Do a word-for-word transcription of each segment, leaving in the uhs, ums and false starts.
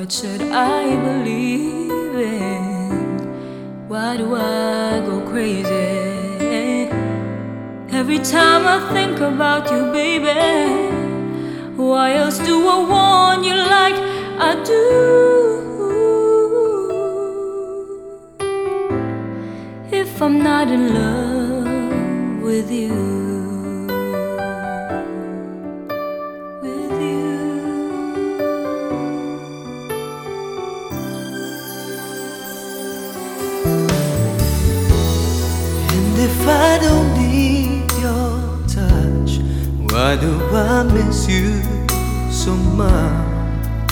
What should I believe in? Why do I go crazy every time I think about you, baby? Why else do I want you like I do? If I'm not in love with you. If I don't need your touch, why do I miss you so much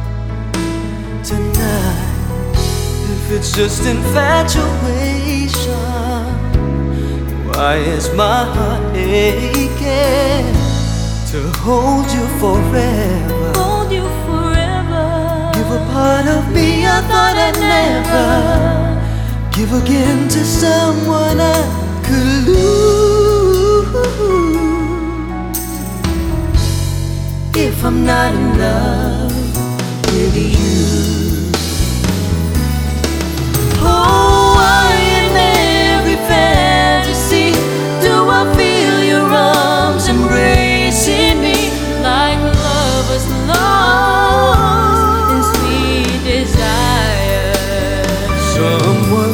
tonight? If it's just infatuation, why is my heart aching to hold you forever? Hold you forever. Give a part of me I thought I'd never give again to someone I could lose. If I'm not in love with you. Oh, why in every fantasy do I feel your arms embracing me like lovers lost in sweet desire? Someone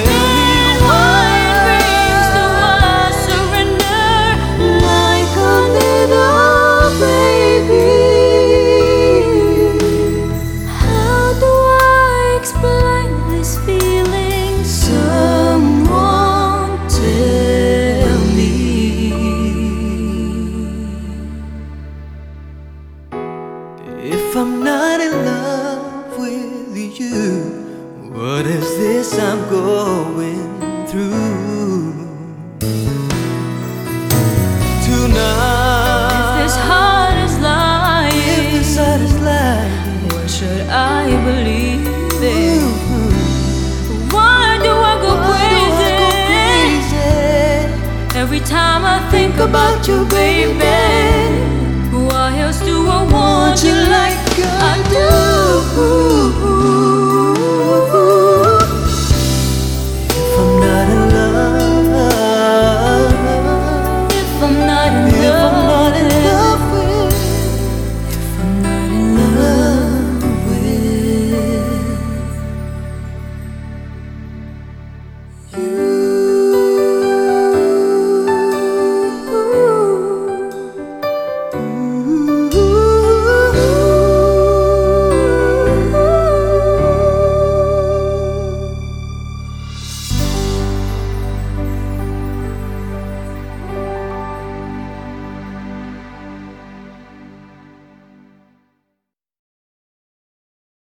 if I'm not in love with you, what is this I'm going through tonight? If this heart is lying, if this heart is lying, what should I believe in? Mm-hmm. Why do I go crazy? I go crazy every time I think about you, baby? Why else do I want you like I do?